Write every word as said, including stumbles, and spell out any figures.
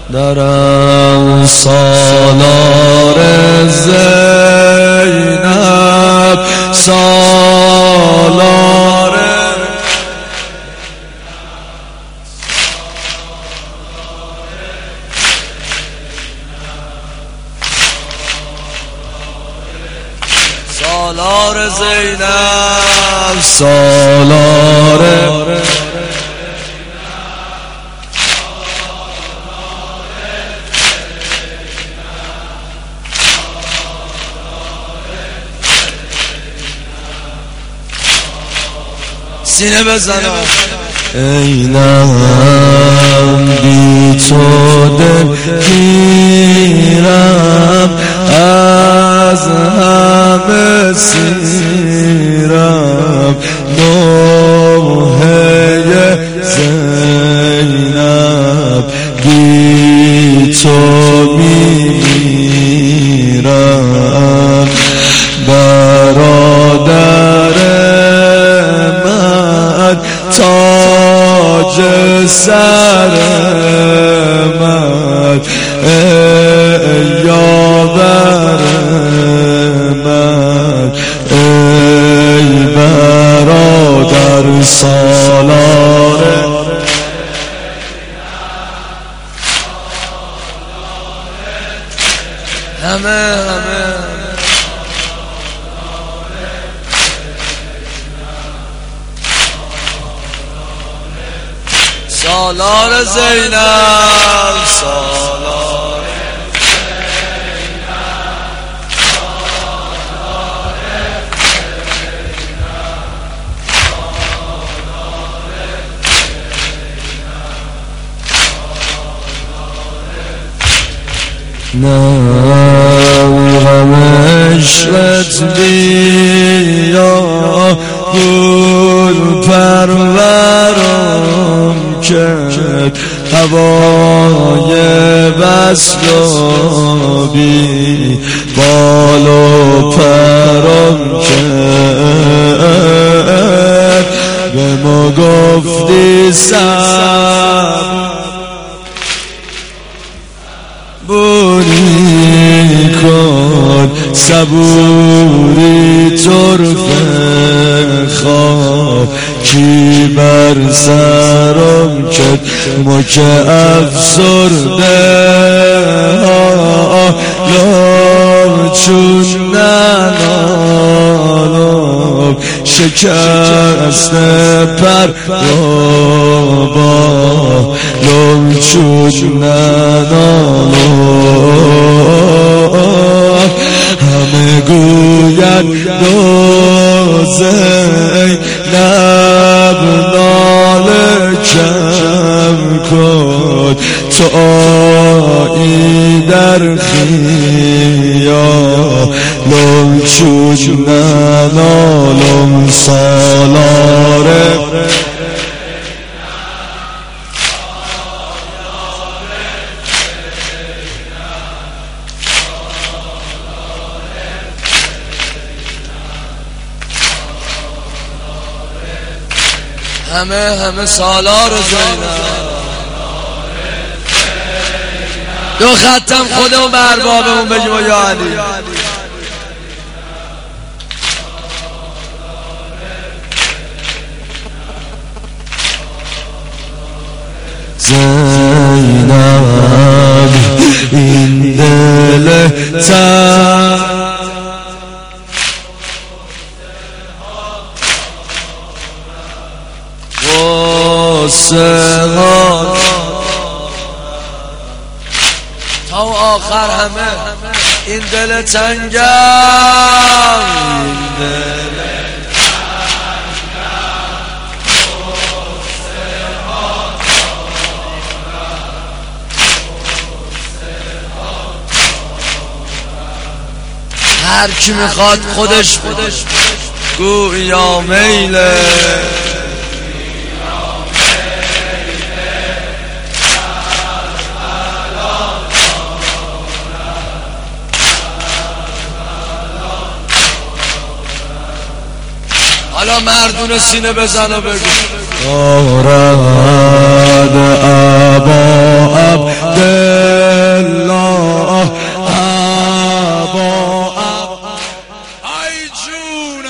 درم سالار زینب سالار سالار زینب سالار سینه بزنم اینم بی تو دل گیرم از همه سیرم نوحه زینب بی تو میرم برادر تاج سر من ای یاور من ای برادر سالار همه همه سالار زینب سالار نه غم عشقت بیا گل پرورم کرد هوای بسلابی بال و پرم کرد به ما گفتی صبوری کن صبوری طرفه خواب کی بر سرم کرد ما که افسرده لام چون ننالم شکست پر بابا لام چون ننالم همه گوید دوزه لب ناله کم کن تو آیی در خیالم چون ننالم سالاره همه همه سالار زینب دو ختم خودمون به اربابمون بگیم و یا علی زینب این دل تر سهان تا آخر همه این دل تنگم این دل هر کی میخواد خودش خودش گویا میله حالا مردون سینه بزن و بگو دارد ابا عبد جون